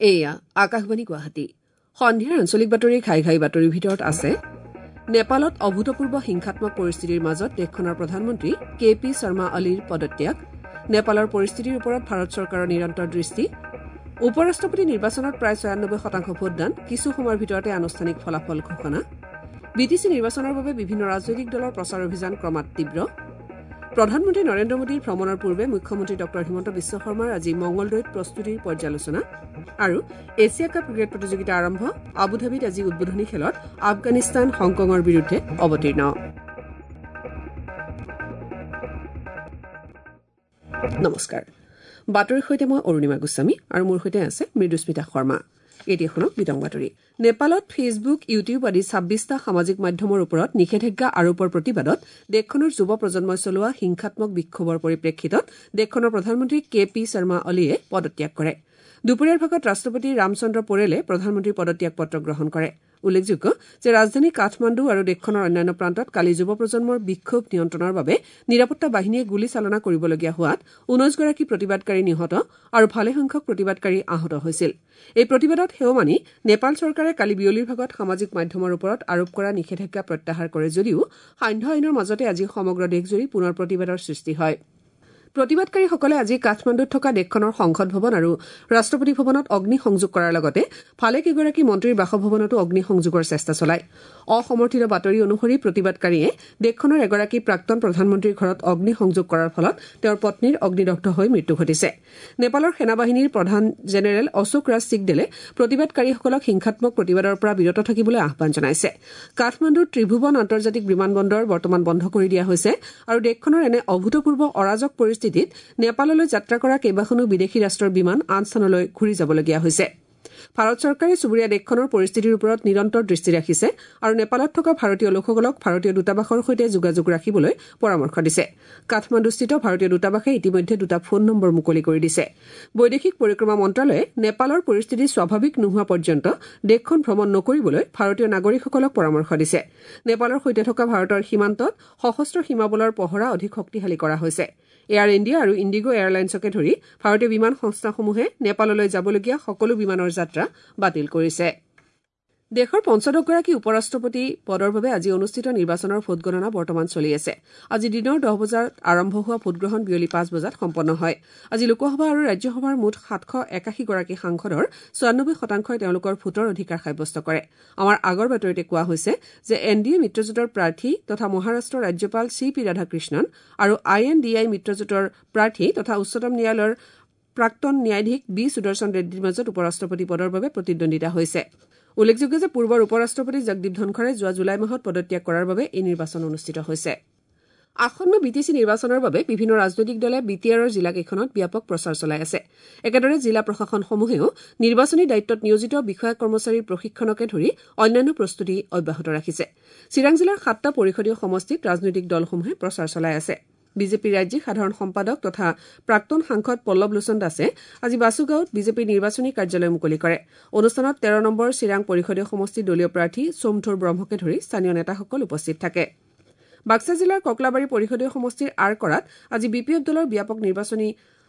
এয়া আকাশবাণী গুৱাহাটী সন্ধিয়াৰ আঞ্চলিক বাতৰি ঘাই বাতৰিৰ ভিতৰত আছে নেপালত অভূতপূৰ্ব হিংসাত্মক পৰিস্থিতিৰ মাজত দেশখনৰ প্ৰধানমন্ত্ৰী কে.পি. শৰ্মা অলিৰ পদত্যাগ নেপালৰ পৰিস্থিতিৰ ওপৰত ভাৰত চৰকাৰৰ নিৰন্তৰ দৃষ্টি উপ ৰাষ্ট্ৰপতি নিৰ্বাচনত প্ৰায় ৯৬% ভোটদান কিছু সময়ৰ ভিতৰতে আনুষ্ঠানিক ফলাফল ঘোষণা বিটিচি নিৰ্বাচনৰ বাবে বিভিন্ন ৰাজনৈতিক দলৰ প্ৰচাৰ অভিযান ক্ৰমাৎ তীব্ৰ প্ৰধানমন্ত্ৰী নৰেন্দ্ৰ মোদীৰ ভ্ৰমণৰ পূৰ্বে মুখ্যমন্ত্ৰী ড হিমন্ত বিশ্ব শৰ্মাৰ আজি মংগলদৈত প্ৰস্তুতিৰ পৰ্যালোচনা আৰু এছিয়া কাপ ক্ৰিকেট প্ৰতিযোগিতা আৰম্ভ আবুধাবিত আজি উদ্বোধনী খেলত আফগানিস্তান হংকঙৰ বিৰুদ্ধে অৱতীৰ্ণ নমস্কাৰ বাতৰিৰ সৈতে মই অৰুণিমা গোস্বামী আৰু মোৰ সৈতে আছে মৃদুস্মিতা শৰ্মা এতিয়া শুনক বিতং বাতৰি নেপালত ফেচবুক ইউটিউব আদি ২৬টা সামাজিক মাধ্যমৰ ওপৰত নিষেধাজ্ঞা আৰোপৰ প্ৰতিবাদত দেশখনৰ যুৱ প্ৰজন্মই চলোৱা হিংসাত্মক বিক্ষোভৰ পৰিপ্ৰেক্ষিতত দেশখনৰ প্ৰধানমন্ত্ৰী কে.পি. শৰ্মা অলিয়ে পদত্যাগ কৰে দুপৰীয়াৰ ভাগত ৰাষ্ট্ৰপতি ৰামচন্দ্ৰ পোৰেলে প্ৰধানমন্ত্ৰীৰ পদত্যাগ পত্ৰ গ্ৰহণ কৰে উল্লেখযোগ্য যে ৰাজধানী কাঠমাণ্ডু আৰু দেশখনৰ অন্যান্য প্ৰান্তত কালি যুৱ প্ৰজন্মৰ বিক্ষোভ নিয়ন্ত্ৰণৰ বাবে নিৰাপত্তা বাহিনীয়ে গুলী চালনা কৰিবলগীয়া হোৱাত ১৯গৰাকী প্ৰতিবাদকাৰী নিহত আৰু ভালেসংখ্যক প্ৰতিবাদকাৰী আহত হৈছিল এই প্ৰতিবাদত সেও মানি নেপাল চৰকাৰে কালি বিয়লিৰ ভাগত সামাজিক মাধ্যমৰ ওপৰত আৰোপ কৰা নিষেধাজ্ঞা প্ৰত্যাহাৰ কৰে যদিও সান্ধ্য আইনৰ মাজতে আজি সমগ্ৰ দেশজুৰি পুনৰ প্ৰতিবাদৰ সৃষ্টি হয় প্ৰতিবাদকাৰীসকলে আজি কাঠমাণ্ডুত থকা দেশখনৰ সংসদ ভৱন আৰু ৰাষ্ট্ৰপতি ভৱনত অগ্নি সংযোগ কৰাৰ লগতে ভালেকেইগৰাকী মন্ত্ৰীৰ বাসভৱনতো অগ্নি সংযোগৰ চেষ্টা চলায় অসমৰ্থিত বাতৰি অনুসৰি প্ৰতিবাদকাৰীয়ে দেশখনৰ এগৰাকী প্ৰাক্তন প্ৰধানমন্ত্ৰীৰ ঘৰত অগ্নি সংযোগ কৰাৰ ফলত তেওঁৰ পত্নীৰ অগ্নিদগ্ধ হৈ মৃত্যু ঘটিছে নেপালৰ সেনাবাহিনীৰ প্ৰধান জেনেৰেল অশোক ৰাজ সিগদেলে প্ৰতিবাদকাৰীসকলক হিংসাত্মক প্ৰতিবাদৰ পৰা বিৰত থাকিবলৈ আহ্বান জনাইছে কাঠমাণ্ডুৰ ত্ৰিভুৱন আন্তৰ্জাতিক বিমানবন্দৰ বৰ্তমান বন্ধ কৰি দিয়া হৈছে আৰু দেশখনৰ এনে অভূতপূৰ্ব অৰাজক পৰিস্থিতিত নেপাললৈ যাত্ৰা কৰা কেইবাখনো বিদেশী ৰাষ্ট্ৰৰ বিমান আন স্থানলৈ ঘূৰি যাবলগীয়া হৈছে ভাৰত চৰকাৰে চুবুৰীয়া দেশখনৰ পৰিস্থিতিৰ ওপৰত নিৰন্তৰ দৃষ্টি ৰাখিছে আৰু নেপালত থকা ভাৰতীয় লোকসকলক ভাৰতীয় দূতাবাসৰ সৈতে যোগাযোগ ৰাখিবলৈ পৰামৰ্শ দিছে কাঠমাণ্ডুস্থিত ভাৰতীয় দূতাবাসে ইতিমধ্যে দুটা ফোন নম্বৰ মুকলি কৰি দিছে বৈদেশিক পৰিক্ৰমা মন্ত্ৰালয়ে নেপালৰ পৰিস্থিতি স্বাভাৱিক নোহোৱা পৰ্যন্ত দেশখন ভ্ৰমণ নকৰিবলৈ ভাৰতীয় নাগৰিকসকলক পৰামৰ্শ দিছে নেপালৰ সৈতে থকা ভাৰতৰ সীমান্তত সশস্ত্ৰ সীমাবলৰ পহৰা অধিক শক্তিশালী কৰা হৈছে এয়াৰ ইণ্ডিয়া আৰু ইণ্ডিগো এয়াৰলাইন্সকে ধৰি ভাৰতীয় বিমান সংস্থাসমূহে নেপাললৈ যাবলগীয়া সকলো বিমানৰ যাত্ৰা বাতিল কৰিছে দেশৰ ৫৫গৰাকী উপ ৰাষ্ট্ৰপতি পদৰ বাবে আজি অনুষ্ঠিত নিৰ্বাচনৰ ভোটগণনা বৰ্তমান চলি আছে আজি দিনৰ ১০ বজাত আৰম্ভ হোৱা ভোটগ্ৰহণ বিয়লি ৫ বজাত সম্পন্ন হয় আজি লোকসভা আৰু ৰাজ্যসভাৰ মুঠ ৭৮১ গৰাকী সাংসদৰ ৯৪%ই তেওঁলোকৰ ভোটৰ অধিকাৰ সাব্যস্ত কৰে আমাৰ আগৰ বাতৰিতে কোৱা হৈছে যে এনডিএ মিত্ৰজোঁটৰ প্ৰাৰ্থী তথা মহাৰাষ্ট্ৰৰ ৰাজ্যপাল চি.পি. ৰাধাকৃষ্ণন আৰু INDI মিত্ৰজোঁটৰ প্ৰাৰ্থী তথা উচ্চতম ন্যায়ালয়ৰ প্ৰাক্তন ন্যায়াধীশ বি সুদৰ্শন ৰেড্ডীৰ মাজত উপ ৰাষ্ট্ৰপতি পদৰ বাবে প্ৰতিদ্বন্দ্বিতা হৈছে উল্লেখযোগ্য যে পূৰ্বৰ উপ ৰাষ্ট্ৰপতি জগদীপ ধনখৰে যোৱা জুলাই মাহত পদত্যাগ কৰাৰ বাবে এই নিৰ্বাচন অনুষ্ঠিত হৈছে আসন্ন বিটিচি নিৰ্বাচনৰ বাবে বিভিন্ন ৰাজনৈতিক দলে বিটিআৰৰ জিলাকেইখনত ব্যাপক প্ৰচাৰ চলাই আছে একেদৰে জিলা প্ৰশাসনসমূহেও নিৰ্বাচনী দায়িত্বত নিয়োজিত বিষয়া কৰ্মচাৰীৰ প্ৰশিক্ষণকে ধৰি অন্যান্য প্ৰস্তুতি অব্যাহত ৰাখিছে চিৰাং জিলাৰ 7টা পৰিষদীয় সমষ্টিত ৰাজনৈতিক দলসমূহে প্ৰচাৰ চলাই আছে বিজেপিৰ ৰাজ্যিক সাধাৰণ সম্পাদক তথা প্ৰাক্তন সাংসদ পল্লৱ লোচন দাসে আজি বাছুগাঁৱত বিজেপিৰ নিৰ্বাচনী কাৰ্যালয় মুকলি কৰে অনুষ্ঠানত ১৩ নম্বৰ চিৰাং পৰিষদীয় সমষ্টিৰ দলীয় প্ৰাৰ্থী সোমথোৰ ব্ৰহ্মকে ধৰি স্থানীয় নেতাসকল উপস্থিত থাকে বাক্সা জিলাৰ ককলাবাৰী পৰিষদীয় সমষ্টিৰ আৰকৰাত আজি বিপিএফ দলৰ ব্যাপক নিৰ্বাচনী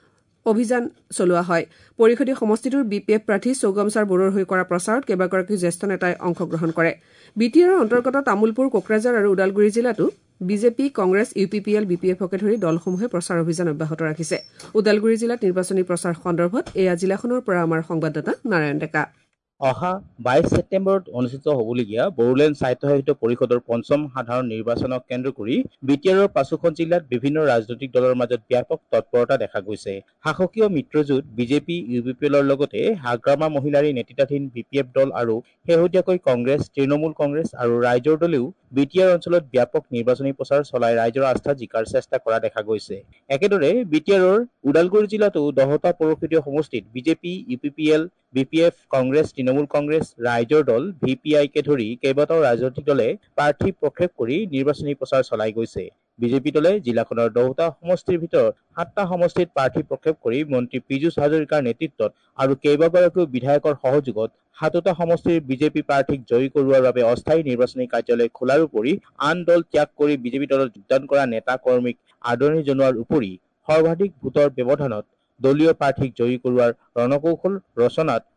অভিযান চলোৱা হয় পৰিষদীয় সমষ্টিটোৰ বিপিএফ প্ৰাৰ্থী সৌগমচাৰ বড়োৰ হৈ কৰা প্ৰচাৰত কেইবাগৰাকী জ্যেষ্ঠ নেতাই অংশগ্ৰহণ কৰে বিটিআৰৰ অন্তৰ্গত তামুলপুৰ কোকৰাঝাৰ আৰু ওদালগুৰি জিলাতো বিজেপি কংগ্ৰেছ UPPL BPFকে ধৰি দলসমূহে প্ৰচাৰ অভিযান অব্যাহত ৰাখিছে ওদালগুৰি জিলাত নিৰ্বাচনী প্ৰচাৰ সন্দৰ্ভত এয়া জিলাখনৰ পৰা আমাৰ সংবাদদাতা নাৰায়ণ ডেকা অহা ২২ ছেপ্টেম্বৰত অনুষ্ঠিত হ'বলগীয়া বড়োলেণ্ড স্বায়ত্তশাসিত পৰিষদৰ পঞ্চম সাধাৰণ নিৰ্বাচনক কেন্দ্ৰ কৰি বিটিআৰৰ ৫খন জিলাত বিভিন্ন ৰাজনৈতিক দলৰ মাজত ব্যাপক তৎপৰতা দেখা গৈছে শাসকীয় মিত্ৰজোঁট বিজেপি UPPLৰ লগতে হাগ্ৰামা মহিলাৰী নেতৃত্বাধীন BPF দল আৰু শেহতীয়াকৈ কংগ্ৰেছ তৃণমূল কংগ্ৰেছ আৰু ৰাইজৰ দলেও বিটিআৰ অঞ্চলত ব্যাপক নিৰ্বাচনী প্ৰচাৰ চলাই ৰাইজৰ আস্থা জিকাৰ চেষ্টা কৰা দেখা গৈছে একেদৰে বিটিআৰৰ ওদালগুৰি জিলাতো ১০টা পৰিষদীয় সমষ্টিত BJP UPPL BPF Congress Trinamool Congress ৰাইজৰ দল VPIকে ধৰি কেইবাটাও ৰাজনৈতিক দলে প্ৰাৰ্থী প্ৰক্ষেপ কৰি নিৰ্বাচনী প্ৰচাৰ চলাই গৈছে বিজেপি দলে জিলাখনৰ 10টা সমষ্টিৰ ভিতৰত 7টা সমষ্টিত প্ৰাৰ্থী প্ৰক্ষেপ কৰি মন্ত্ৰী পীযুষ হাজৰিকাৰ নেতৃত্বত আৰু কেইবাগৰাকীও বিধায়কৰ সহযোগত 7টা সমষ্টিৰ বিজেপি প্ৰাৰ্থীক জয়ী কৰোৱাৰ বাবে অস্থায়ী নিৰ্বাচনী কাৰ্যালয় খোলাৰ উপৰি আন দল ত্যাগ কৰি বিজেপি দলত যোগদান কৰা নেতা কৰ্মীক আদৰণি জনোৱাৰ উপৰি সৰ্বাধিক ভোটৰ ব্যৱধানত দলীয় প্ৰাৰ্থীক জয়ী কৰোৱাৰ ৰণকৌশল ৰচনাত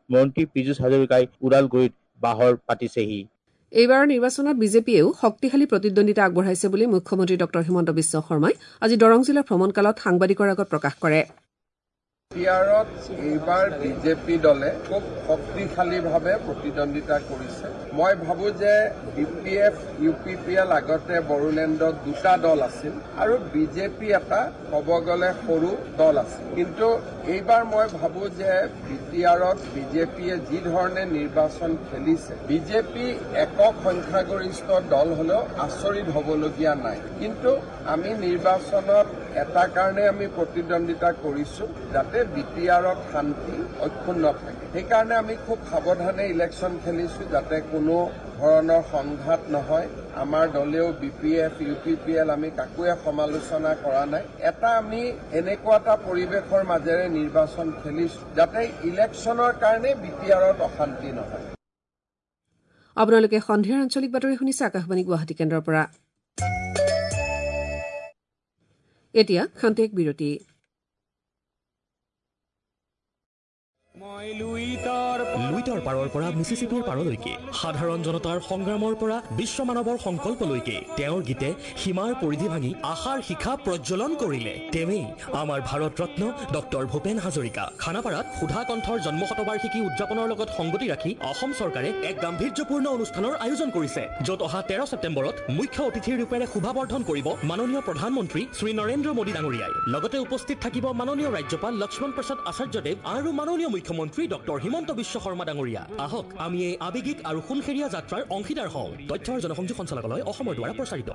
মন্ত্ৰী পীযুষ হাজৰিকাই ওদালগুৰিত বাহৰ পাতিছেহি। এইবাৰৰ নিৰ্বাচনত বিজেপিয়েও শক্তিশালী প্ৰতিদ্বন্দ্বিতা আগবঢ়াইছে বুলি মুখ্যমন্ত্ৰী ডঃ হিমন্ত বিশ্ব শৰ্মাই আজি দৰং জিলা ভ্ৰমণকালত সাংবাদিকৰ আগত প্ৰকাশ কৰে। বিহাৰত এইবাৰ বিজেপি দলে খুব শক্তিশালীভাৱে প্ৰতিদ্বন্দ্বিতা কৰিছে। মই ভাবো যে BPF, UPPL আগতে বড়োলেণ্ডত দুটা দল আছিল আৰু বিজেপি এটা ক'ব গ'লে সৰু দল আছিল। কিন্তু এইবাৰ মই ভাবো যে বিটিআৰত বিজেপিয়ে যি ধৰণে নিৰ্বাচন খেলিছে, বিজেপি একক সংখ্যাগৰিষ্ঠ দল হলেও আচৰিত হ'বলগীয়া নাই। কিন্তু আমি নিৰ্বাচনত এটা কাৰণে আমি প্ৰতিদ্বন্দ্বিতা কৰিছো যাতে বিটিআৰত শান্তি অক্ষুণ্ণ থাকে। সেইকাৰণে আমি খুব সাৱধানে ইলেকশ্যন খেলিছো যাতে কোনো ধৰণৰ সংঘাত নহয়। আমাৰ দলেও BPF, UPPL আমি কাকোৱে সমালোচনা কৰা নাই। এটা আমি এনেকুৱা এটা পৰিৱেশৰ মাজেৰে নিৰ্বাচন খেলিছো যাতে ইলেকশ্যনৰ কাৰণে বিটিআৰত অশান্তি নহয়। আপোনালোকে সন্ধিয়াৰ আঞ্চলিক বাতৰি শুনিছে আকাশবাণী গুৱাহাটী কেন্দ্ৰৰ পৰা। এতিয়া খন্তেক বিৰতি। লুইতৰ পাৰৰ পৰা মিছিছিপিৰ পাৰলৈকে সাধাৰণ জনতাৰ সংগ্ৰামৰ পৰা বিশ্ব মানৱৰ সংকল্পলৈকে তেওঁৰ গীতে সীমাৰ পৰিধি ভাঙি আশাৰ শিখা প্ৰজ্বলন কৰিলে। তেৱেই আমাৰ ভাৰত ৰত্ন ডক্টৰ ভূপেন হাজৰিকা। খানাপাৰাত সুধা কণ্ঠৰ জন্ম শতবাৰ্ষিকী উদযাপনৰ লগত সংগতি ৰাখি অসম চৰকাৰে এক গাম্ভীৰ্যপূৰ্ণ অনুষ্ঠানৰ আয়োজন কৰিছে, য'ত অহা 13 ছেপ্টেম্বৰত মুখ্য অতিথিৰ ৰূপেৰে শুভাবৰ্ধন কৰিব মাননীয় প্ৰধানমন্ত্ৰী শ্ৰী নৰেন্দ্ৰ মোদী ডাঙৰীয়াই। লগতে উপস্থিত থাকিব মাননীয় ৰাজ্যপাল লক্ষ্মণ প্ৰসাদ আচাৰ্যদেৱ আৰু মাননীয় মুখ্যমন্ত্ৰী ডক্টৰ হিমন্ত বিশ্ব শৰ্মা ডাঙৰীয়া। আহক আমি এই আৱেগিক আৰু সোণসেৰীয়া যাত্ৰাৰ অংশীদাৰ হওঁ। তথ্য আৰু জনসংযোগ সঞ্চালকালয় অসমৰ দ্বাৰা প্ৰচাৰিত।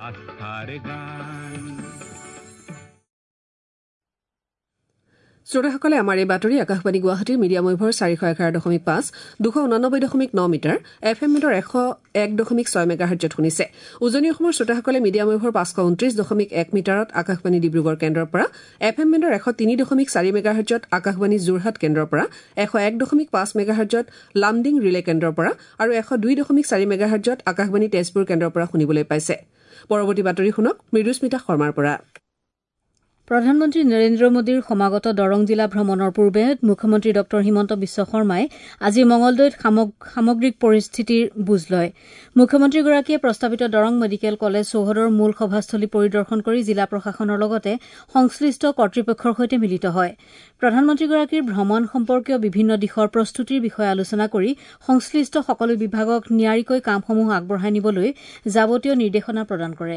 শ্ৰোতাসকলে আমাৰ এই বাতৰি আকাশবাণী গুৱাহাটীৰ মিডিয়াম ৱেভৰ 411.5, 289.9 মিটাৰ, FM মিটাৰ 101.6 মেগাহাৰ্টজত শুনিছে। উজনি অসমৰ শ্ৰোতাসকলে মিডিয়াম ৱেভৰ 529.1 মিটাৰত আকাশবাণী ডিব্ৰুগড় কেন্দ্ৰৰ পৰা, FM মিটাৰ 103.4 মেগাহাৰ্টজত আকাশবাণী যোৰহাট কেন্দ্ৰৰ পৰা, 101.5 মেগাহাৰ্টজত লামডিং ৰিলে কেন্দ্ৰৰ পৰা আৰু 102.4 মেগাহাৰ্টজত আকাশবাণী তেজপুৰ কেন্দ্ৰৰ পৰা শুনিবলৈ পাইছে। পৰৱৰ্তী বাতৰি শুনক মৃদুস্মিতা শৰ্মাৰ পৰা। প্ৰধানমন্ত্ৰী নৰেন্দ্ৰ মোদীৰ সমাগত দৰং জিলা ভ্ৰমণৰ পূৰ্বে মুখ্যমন্ত্ৰী ডঃ হিমন্ত বিশ্ব শৰ্মাই আজি মঙলদৈত সামগ্ৰিক পৰিস্থিতিৰ বুজ লয়। মুখ্যমন্ত্ৰীগৰাকীয়ে প্ৰস্তাৱিত দৰং মেডিকেল কলেজ চৌহদৰ মূল সভাস্থলী পৰিদৰ্শন কৰি জিলা প্ৰশাসনৰ লগতে সংশ্লিষ্ট কৰ্তৃপক্ষৰ সৈতে মিলিত হয়। প্ৰধানমন্ত্ৰীগৰাকীৰ ভ্ৰমণ সম্পৰ্কীয় বিভিন্ন দিশৰ প্ৰস্তুতিৰ বিষয়ে আলোচনা কৰি সংশ্লিষ্ট সকলো বিভাগক নিয়াৰিকৈ কামসমূহ আগবঢ়াই নিবলৈ যাৱতীয় নিৰ্দেশনা প্ৰদান কৰে।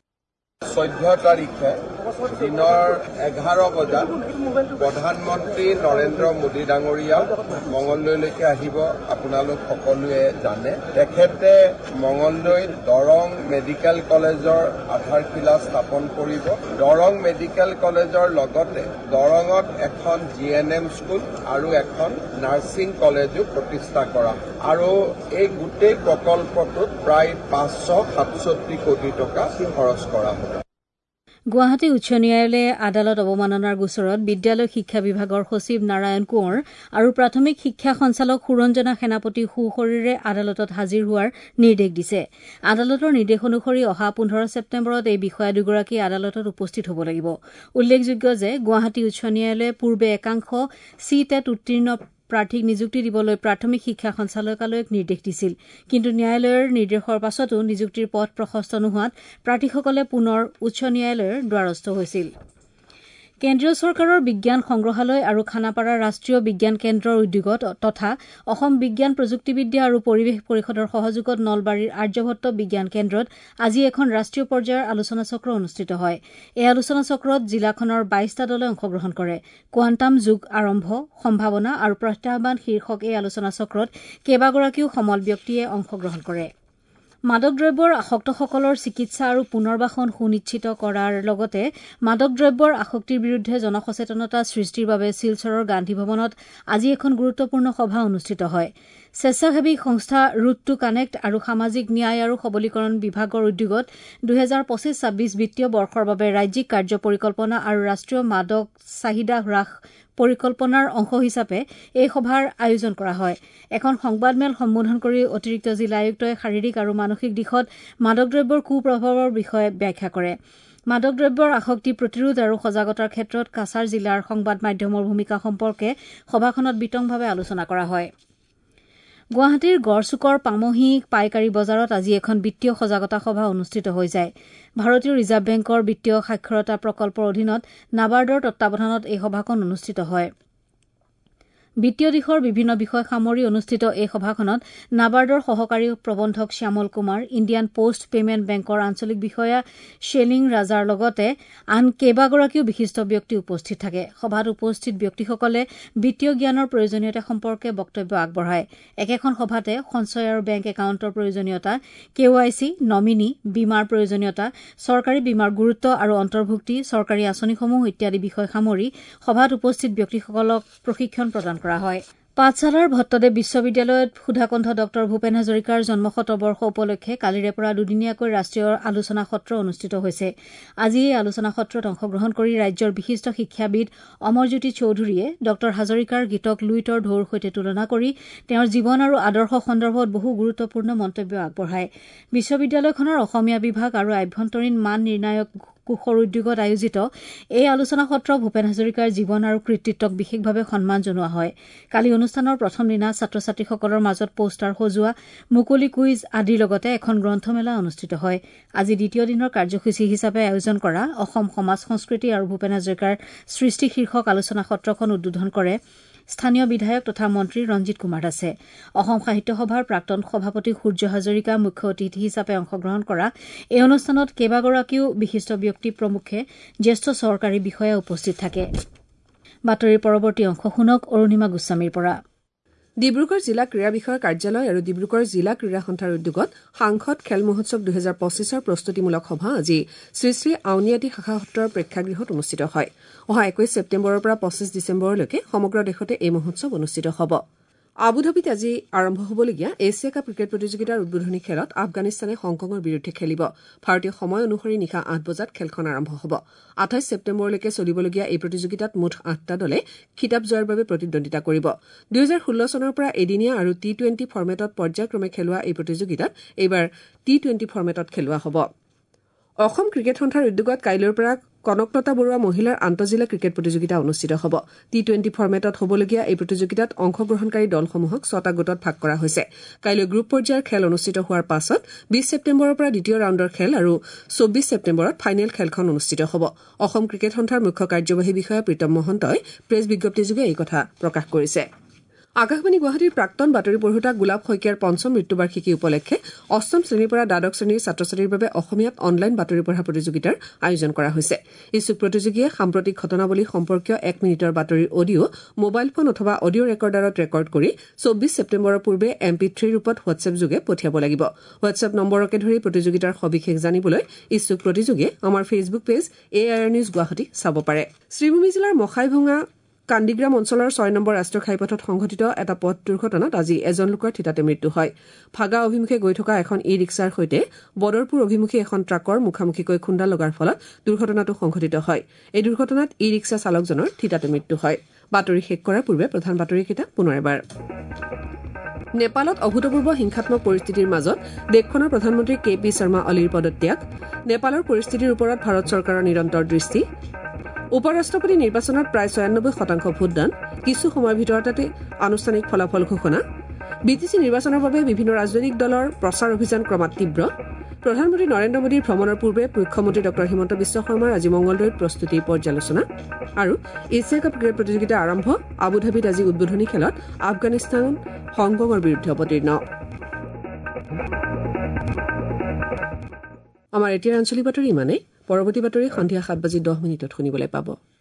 14 তাৰিখে দিনৰ 11 বজাত প্ৰধানমন্ত্ৰী নৰেন্দ্ৰ মোদী ডাঙৰীয়া মঙলদৈলৈকে আহিব। আপোনালোক সকলোৱে জানে তেখেতে মঙলদৈত দৰং মেডিকেল কলেজৰ আধাৰশিলা স্থাপন কৰিব। দৰং মেডিকেল কলেজৰ লগতে দৰঙত এখন GNM স্কুল আৰু এখন নাৰ্ছিং কলেজো প্ৰতিষ্ঠা কৰা আৰু এই গোটেই প্ৰকল্পটোত প্ৰায় 567 কোটি টকা খৰচ কৰা হ'ব। গুৱাহাটী উচ্চ ন্যায়ালয়ে আদালত অৱমাননাৰ গোচৰত বিদ্যালয় শিক্ষা বিভাগৰ সচিব নাৰায়ণ কোঁৱৰ আৰু প্ৰাথমিক শিক্ষা সঞ্চালক সুৰঞ্জনা সেনাপতি সুশৰীৰে আদালতত হাজিৰ হোৱাৰ নিৰ্দেশ দিছে। আদালতৰ নিৰ্দেশ অনুসৰি অহা 15 ছেপ্টেম্বৰত এই বিষয়া দুগৰাকী আদালতত উপস্থিত হ'ব লাগিব। উল্লেখযোগ্য যে গুৱাহাটী উচ্চ ন্যায়ালয়ে পূৰ্বে একাংশ CTET উত্তীৰ্ণ প্ৰাৰ্থীক নিযুক্তি দিবলৈ প্ৰাথমিক শিক্ষা সঞ্চালকালয়ক নিৰ্দেশ দিছিল। কিন্তু ন্যায়ালয়ৰ নিৰ্দেশৰ পাছতো নিযুক্তিৰ পথ প্ৰশস্ত নোহোৱাত প্ৰাৰ্থীসকলে পুনৰ উচ্চ ন্যায়ালয়ৰ দ্বাৰস্থ হৈছিল। কেন্দ্ৰীয় চৰকাৰৰ বিজ্ঞান সংগ্ৰহালয় আৰু খানাপাৰা ৰাষ্ট্ৰীয় বিজ্ঞান কেন্দ্ৰৰ উদ্যোগত তথা অসম বিজ্ঞান প্ৰযুক্তিবিদ্যা আৰু পৰিৱেশ পৰিষদৰ সহযোগত নলবাৰীৰ আৰ্যভট্ট বিজ্ঞান কেন্দ্ৰত আজি এখন ৰাষ্ট্ৰীয় পৰ্যায়ৰ আলোচনা চক্ৰ অনুষ্ঠিত হয়। এই আলোচনা চক্ৰত জিলাখনৰ 22টা দলে অংশগ্ৰহণ কৰে। কোৱাণ্টাম যুগ আৰম্ভ, সম্ভাৱনা আৰু প্ৰত্যাহ্বান শীৰ্ষক এই আলোচনা চক্ৰত কেইবাগৰাকীও সমল ব্যক্তিয়ে অংশগ্ৰহণ কৰে। মাদক দ্ৰব্যৰ আসক্তসকলৰ চিকিৎসা আৰু পুনৰ্বাসন সুনিশ্চিত কৰাৰ লগতে মাদক দ্ৰব্যৰ আসক্তিৰ বিৰুদ্ধে জনসচেতনতা সৃষ্টিৰ বাবে শিলচৰৰ গান্ধী ভৱনত আজি এখন গুৰুত্বপূৰ্ণ সভা অনুষ্ঠিত হয়। স্বেচ্ছাসেৱী সংস্থা ৰুট টু কানেক্ট আৰু সামাজিক ন্যায় আৰু সবলীকৰণ বিভাগৰ উদ্যোগত 2025-26 বিত্তীয় বৰ্ষৰ বাবে ৰাজ্যিক কাৰ্য পৰিকল্পনা আৰু ৰাষ্ট্ৰীয় মাদক চাহিদা হ্ৰাস পৰিকল্পনাৰ অংশ হিচাপে এই সভাৰ আয়োজন কৰা হয়। এখন সংবাদমেল সম্বোধন কৰি অতিৰিক্ত জিলা আয়ুক্তই শাৰীৰিক আৰু মানসিক দিশত মাদক দ্ৰব্যৰ কুপ্ৰভাৱৰ বিষয়ে ব্যাখ্যা কৰে। মাদক দ্ৰব্যৰ আসক্তি প্ৰতিৰোধ আৰু সজাগতাৰ ক্ষেত্ৰত কাছাৰ জিলাৰ সংবাদ মাধ্যমৰ ভূমিকা সম্পৰ্কে সভাখনত বিতংভাৱে আলোচনা কৰা হয়। গুৱাহাটীৰ গড়চুকৰ পামহি পাইকাৰী বজাৰত আজি এখন বিত্তীয় সজাগতা সভা অনুষ্ঠিত হৈ যায়। ভাৰতীয় ৰিজাৰ্ভ বেংকৰ বিত্তীয় সাক্ষৰতা প্ৰকল্পৰ অধীনত নাবাৰ্ডৰ তত্বাৱধানত এই সভাখন অনুষ্ঠিত হয়। বিত্তীয় দিশৰ বিভিন্ন বিষয় সামৰি অনুষ্ঠিত এই সভাখনত নাবাৰ্ডৰ সহকাৰী প্ৰবন্ধক Shyamal Kumar, Indian post payment বেংকৰ আঞ্চলিক বিষয়া শ্বেলিং ৰাজাৰ লগতে আন কেইবাগৰাকীও বিশিষ্ট ব্যক্তি উপস্থিত থাকে। সভাত উপস্থিত ব্যক্তিসকলে বিত্তীয় জ্ঞানৰ প্ৰয়োজনীয়তা সম্পৰ্কে বক্তব্য আগবঢ়ায়। একেখন সভাতে সঞ্চয় আৰু বেংক একাউণ্টৰ প্ৰয়োজনীয়তা, KYC, নমিনী, বীমাৰ প্ৰয়োজনীয়তা, চৰকাৰী বীমাৰ গুৰুত্ব আৰু অন্তৰ্ভুক্তি, চৰকাৰী আঁচনিসমূহ ইত্যাদি বিষয় সামৰি সভাত উপস্থিত ব্যক্তিসকলক প্ৰশিক্ষণ প্ৰদান কৰা হয়। পাঠশালাৰ ভট্টদেৱ বিশ্ববিদ্যালয়ত সুধাকণ্ঠ ডঃ ভূপেন হাজৰিকাৰ জন্মশতবৰ্ষ উপলক্ষে কালিৰে পৰা দুদিনীয়াকৈ ৰাষ্ট্ৰীয় আলোচনা সত্ৰ অনুষ্ঠিত হৈছে। আজি এই আলোচনা সত্ৰত অংশগ্ৰহণ কৰি ৰাজ্যৰ বিশিষ্ট শিক্ষাবিদ অমৰজ্যোতি চৌধুৰীয়ে ডঃ হাজৰিকাৰ গীতক লুইতৰ ঢৌৰ সৈতে তুলনা কৰি তেওঁৰ জীৱন আৰু আদৰ্শ সন্দৰ্ভত বহু গুৰুত্বপূৰ্ণ মন্তব্য আগবঢ়ায়। বিশ্ববিদ্যালয়খনৰ অসমীয়া বিভাগ আৰু আভ্যন্তৰীণ মান নিৰ্ণায়ক কোষৰ উদ্যোগত আয়োজিত এই আলোচনা সত্ৰ ভূপেন হাজৰিকাৰ জীৱন আৰু কৃতিত্বক বিশেষভাৱে সন্মান জনোৱা হয়। কালি অনুষ্ঠানৰ প্ৰথম দিনা ছাত্ৰ ছাত্ৰীসকলৰ মাজত পোষ্টাৰ সজোৱা, মুকলি কুইজ আদিৰ লগতে এখন গ্ৰন্থমেলা অনুষ্ঠিত হয়। আজি দ্বিতীয় দিনৰ কাৰ্যসূচী হিচাপে আয়োজন কৰা অসম সমাজ সংস্কৃতি আৰু ভূপেন হাজৰিকাৰ সৃষ্টি শীৰ্ষক আলোচনা সত্ৰখন উদ্বোধন কৰে স্থানীয় বিধায়ক তথা মন্ত্ৰী ৰঞ্জিত কুমাৰ দাসে। অসম সাহিত্য সভাৰ প্ৰাক্তন সভাপতি সূৰ্য হাজৰিকা মুখ্য অতিথি হিচাপে অংশগ্ৰহণ কৰা এই অনুষ্ঠানত কেইবাগৰাকীও বিশিষ্ট ব্যক্তি প্ৰমুখ্যে জ্যেষ্ঠ চৰকাৰী বিষয়া উপস্থিত থাকে। বাতৰিৰ পৰৱৰ্তী অংশ শুনক অৰুণিমা গোস্বামীৰ পৰা। ডিব্ৰুগড় জিলা ক্ৰীড়া বিষয়ৰ কাৰ্যালয় আৰু ডিব্ৰুগড় জিলা ক্ৰীড়া সন্থাৰ উদ্যোগত সাংসদ খেল মহোৎসৱ 2025ৰ প্ৰস্তুতিমূলক সভা আজি শ্ৰী আউনীআটী শাখা সত্ৰৰ প্ৰেক্ষাগৃহত অনুষ্ঠিত হয়। অহা 21 ছেপ্টেম্বৰৰ পৰা 25 ডিচেম্বৰলৈকে সমগ্ৰ দেশতে এই মহোৎসৱ অনুষ্ঠিত হ'ব। আবুধাবিত আজি আৰম্ভ হ'বলগীয়া এছিয়া কাপ ক্ৰিকেট প্ৰতিযোগিতাৰ উদ্বোধনী খেলত আফগানিস্তানে হংকঙৰ বিৰুদ্ধে খেলিব। ভাৰতীয় সময় অনুসৰি নিশা 8 বজাত খেলখন আৰম্ভ হ'ব। 28 ছেপ্টেম্বৰলৈকে চলিবলগীয়া এই প্ৰতিযোগিতাত মুঠ 8টা দলে খিতাপ জয়ৰ বাবে প্ৰতিদ্বন্দ্বিতা কৰিব। 2016 চনৰ পৰা এদিনীয়া আৰু T20 ফৰ্মেটত পৰ্যায়ক্ৰমে খেলোৱা এই প্ৰতিযোগিতাত এইবাৰ T20 ফৰ্মেটত খেলোৱা হ'ব। অসম ক্ৰিকেট সন্থাৰ উদ্যোগত কাইলৈৰ পৰা কনকলতা বৰুৱা মহিলাৰ আন্তঃজিলা ক্ৰিকেট প্ৰতিযোগিতা অনুষ্ঠিত হ'ব। T20 ফৰ্মেটত হ'বলগীয়া এই প্ৰতিযোগিতাত অংশগ্ৰহণকাৰী দলসমূহক 6টা গোটত ভাগ কৰা হৈছে। কাইলৈ গ্ৰুপ পৰ্যায়ৰ খেল অনুষ্ঠিত হোৱাৰ পাছত 20 ছেপ্টেম্বৰৰ পৰা দ্বিতীয় ৰাউণ্ডৰ খেল আৰু 24 ছেপ্টেম্বৰত ফাইনেল খেলখন অনুষ্ঠিত হ'ব। অসম ক্ৰিকেট সন্থাৰ মুখ্য কাৰ্যবাহী বিষয়া প্ৰীতম মহন্তই প্ৰেছ বিজ্ঞপ্তিযোগে এই কথা প্ৰকাশ কৰিছে। আকাশবাণী গুৱাহাটীৰ প্ৰাক্তন বাতৰি পঢ়োতা গোলাপ শইকীয়াৰ 5ম মৃত্যুবাৰ্ষিকী উপলক্ষে 8ম শ্ৰেণীৰ পৰা দ্বাদশ শ্ৰেণীৰ ছাত্ৰ ছাত্ৰীৰ বাবে অসমীয়াত অনলাইন বাতৰি পঢ়া প্ৰতিযোগিতাৰ আয়োজন কৰা হৈছে। ইচ্ছুক প্ৰতিযোগীয়ে সাম্প্ৰতিক ঘটনাৱলী সম্পৰ্কীয় 1 মিনিটৰ বাতৰিৰ অডিঅ' মোবাইল ফোন অথবা অডিঅ' ৰেকৰ্ডাৰত ৰেকৰ্ড কৰি 24 ছেপ্টেম্বৰৰ পূৰ্বে MP3 ৰূপত হোৱাটছএপ যোগে পঠিয়াব লাগিব। হোৱাটছএপ নম্বৰকে ধৰি প্ৰতিযোগিতাৰ সবিশেষ জানিবলৈ ইচ্ছুক প্ৰতিযোগীয়ে আমাৰ Facebook page AIR news Guwahati চাব পাৰে। শ্ৰীভূমি জিলাৰ মখাইভঙা কান্দিগ্ৰাম অঞ্চলৰ 6 নম্বৰ ৰাষ্ট্ৰীয় ঘাইপথত সংঘটিত এটা পথ দুৰ্ঘটনাত আজি এজন লোকৰ থিতাতে মৃত্যু হয়। ফাগা অভিমুখে গৈ থকা এখন ই-ৰিক্সাৰ সৈতে বদৰপুৰ অভিমুখী এখন ট্ৰাকৰ মুখামুখিকৈ খুন্দা লগাৰ ফলত দুৰ্ঘটনাটো সংঘটিত হয়। এই দুৰ্ঘটনাত ই-ৰিক্সা চালকজনৰ থিতাতে মৃত্যু হয়। বাতৰি শেষ কৰাৰ পূৰ্বে প্ৰধান বাতৰিকেইটা পুনৰ এবাৰ। নেপালত অভূতপূৰ্ব হিংসাত্মক পৰিস্থিতিৰ মাজত দেশখনৰ প্ৰধানমন্ত্ৰী KP শৰ্মা অলিৰ পদত্যাগ, নেপালৰ পৰিস্থিতিৰ ওপৰত ভাৰত চৰকাৰৰ নিৰন্তৰ দৃষ্টি, উপ-ৰাষ্ট্ৰপতি নিৰ্বাচনত প্ৰায় 96% ভোটদান, কিছু সময়ৰ ভিতৰতে আনুষ্ঠানিক ফলাফল ঘোষণা, BTC নিৰ্বাচনৰ বাবে বিভিন্ন ৰাজনৈতিক দলৰ প্ৰচাৰ অভিযান ক্ৰমাৎ তীব্ৰ, প্ৰধানমন্ত্ৰী নৰেন্দ্ৰ মোদীৰ ভ্ৰমণৰ পূৰ্বে মুখ্যমন্ত্ৰী ডঃ হিমন্ত বিশ্ব শৰ্মাৰ আজি মঙলদৈত প্ৰস্তুতি পৰ্যালোচনা আৰু এছিয়া কাপ ক্ৰিকেট প্ৰতিযোগিতা আৰম্ভ। আবুধাবিত আজি উদ্বোধনী খেলত আফগানিস্তান হংকঙৰ বিৰুদ্ধে অৱতীৰ্ণ। আমাৰ এতিয়াৰ আঞ্চলিক বাতৰি ইমানেই। পৰৱৰ্তী বাতৰি সন্ধিয়া 7:10 শুনিবলৈ পাব।